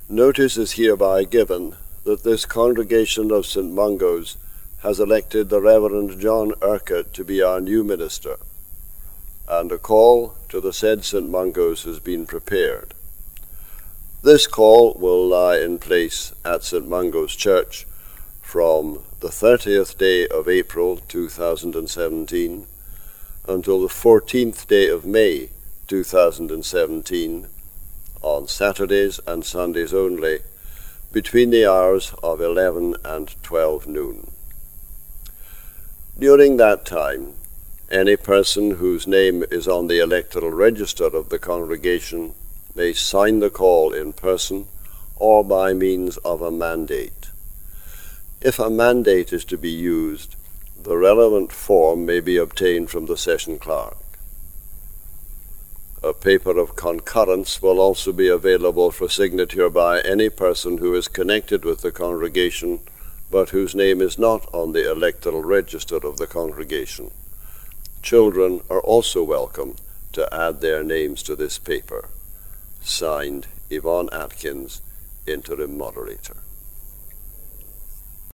Notice is hereby given that this congregation of St. Mungo's has elected the Reverend John Urquhart to be our new minister, and a call to the said St. Mungo's has been prepared. This call will lie in place at St. Mungo's Church from the 30th day of April 2017 until the 14th day of May 2017, on Saturdays and Sundays only, between the hours of 11 and 12 noon. During that time, any person whose name is on the electoral register of the congregation may sign the call in person or by means of a mandate. If a mandate is to be used, the relevant form may be obtained from the session clerk. A paper of concurrence will also be available for signature by any person who is connected with the congregation but whose name is not on the electoral register of the congregation. Children are also welcome to add their names to this paper. Signed, Yvonne Atkins, Interim Moderator.